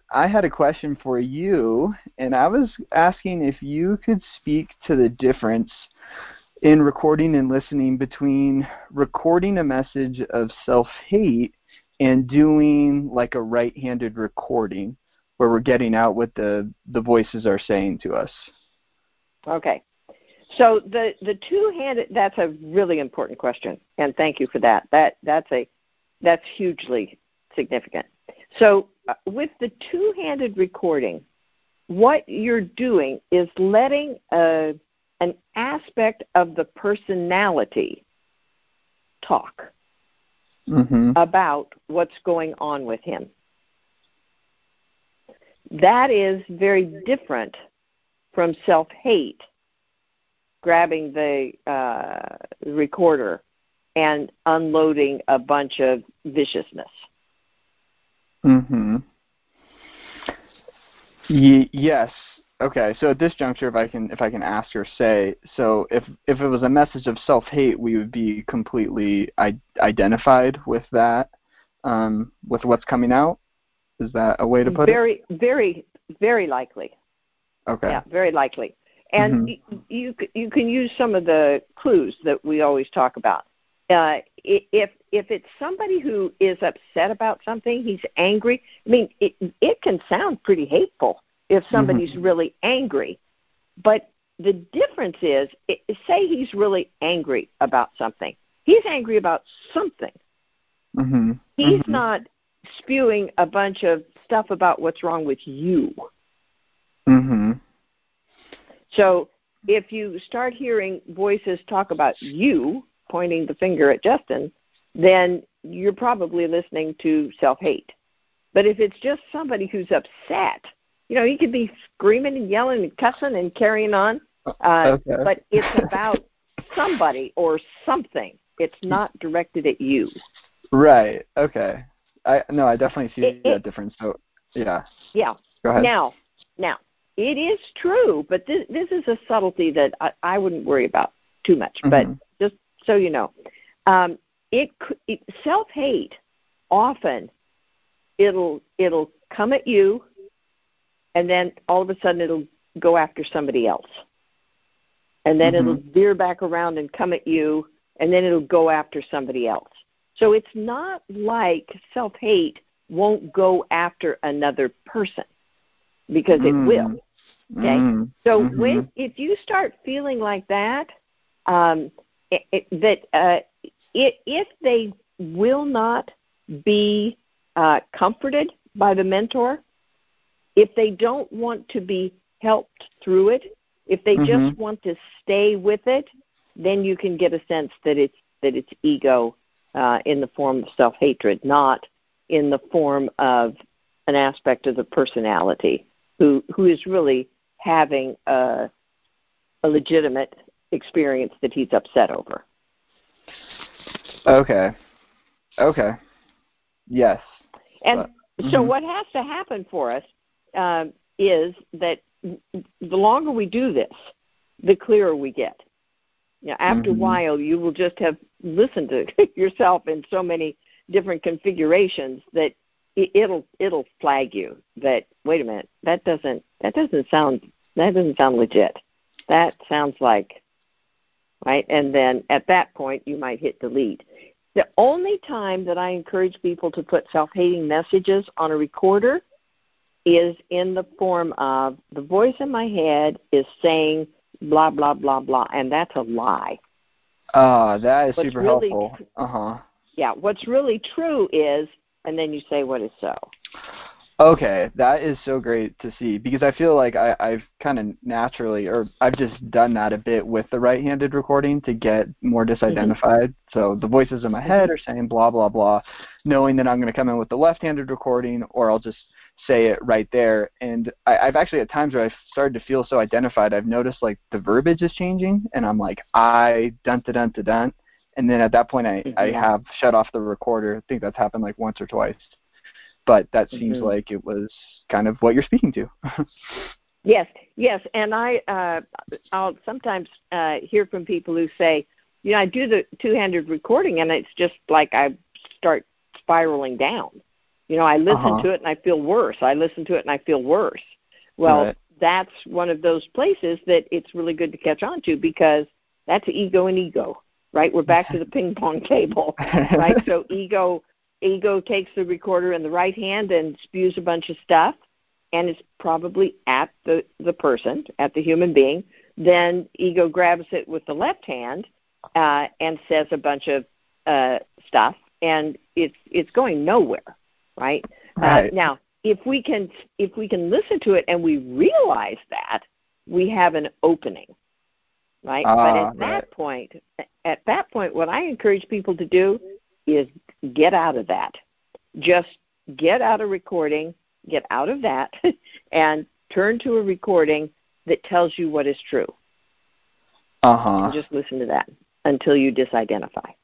I had a question for you, and I was asking if you could speak to the difference in recording and listening between recording a message of self-hate and doing like a right-handed recording where we're getting out what the voices are saying to us. Okay. So the two-handed, that's a really important question, and thank you for that. That's hugely significant. So with the two-handed recording, what you're doing is letting an aspect of the personality talk about what's going on with him. That is very different from self-hate, grabbing the recorder and unloading a bunch of viciousness. Yes. Okay. So at this juncture, if I can ask or say, so if it was a message of self-hate, we would be completely identified with that, with what's coming out. Is that a way to put it? Very, very, very likely. Okay. Yeah, very likely. And you can use some of the clues that we always talk about. If it's somebody who is upset about something, he's angry. I mean, it can sound pretty hateful if somebody's really angry. But the difference is, say he's really angry about something. He's angry about something. He's not spewing a bunch of stuff about what's wrong with you. So if you start hearing voices talk about you, pointing the finger at Justin, then you're probably listening to self-hate. But if it's just somebody who's upset, he could be screaming and yelling and cussing and carrying on, but it's about somebody or something. It's not directed at you. Right. Okay. I definitely see that difference. So, yeah. Yeah. Go ahead. Now, it is true, but this is a subtlety that I wouldn't worry about too much. But just so you know, self-hate often it'll come at you, and then all of a sudden it'll go after somebody else, and then it'll veer back around and come at you, and then it'll go after somebody else. So it's not like self-hate won't go after another person, because it will. Okay? So if you start feeling like that, if they will not be comforted by the mentor, if they don't want to be helped through it, if they just want to stay with it, then you can get a sense that it's ego in the form of self-hatred, not in the form of an aspect of the personality who is really having a legitimate experience that he's upset over. Okay. Yes. And so what has to happen for us is that the longer we do this, the clearer we get. After a while, you will just have listened to yourself in so many different configurations that it'll flag you that, wait a minute, that doesn't sound legit. That sounds like, right? And then at that point, you might hit delete. The only time that I encourage people to put self-hating messages on a recorder is in the form of the voice in my head is saying blah, blah, blah, blah, and that's a lie. That is super helpful. Yeah, what's really true is, and then you say what is so. Okay, that is so great to see, because I feel like I've kind of naturally, or I've just done that a bit with the right-handed recording to get more disidentified. So the voices in my head are saying blah, blah, blah, knowing that I'm going to come in with the left-handed recording, or I'll just say it right there. And I've actually, at times where I've started to feel so identified, I've noticed like the verbiage is changing, and I'm like, dun-ta-dun-ta-dun. And then at that point, I have shut off the recorder. I think that's happened like once or twice. But that seems like it was kind of what you're speaking to. Yes, and I'll sometimes hear from people who say, I do the two-handed recording, and it's just like I start spiraling down. I listen to it and I feel worse. I listen to it and I feel worse. Well, that's one of those places that it's really good to catch on to, because that's ego and ego, right? We're back to the ping pong table, right? So ego takes the recorder in the right hand and spews a bunch of stuff, and it's probably at the person, at the human being. Then ego grabs it with the left hand and says a bunch of stuff, and it's going nowhere, right? Now, if we can listen to it and we realize that, we have an opening, right? But at that point, what I encourage people to do is get out of that. Just get out of recording, get out of that, and turn to a recording that tells you what is true. And just listen to that until you disidentify.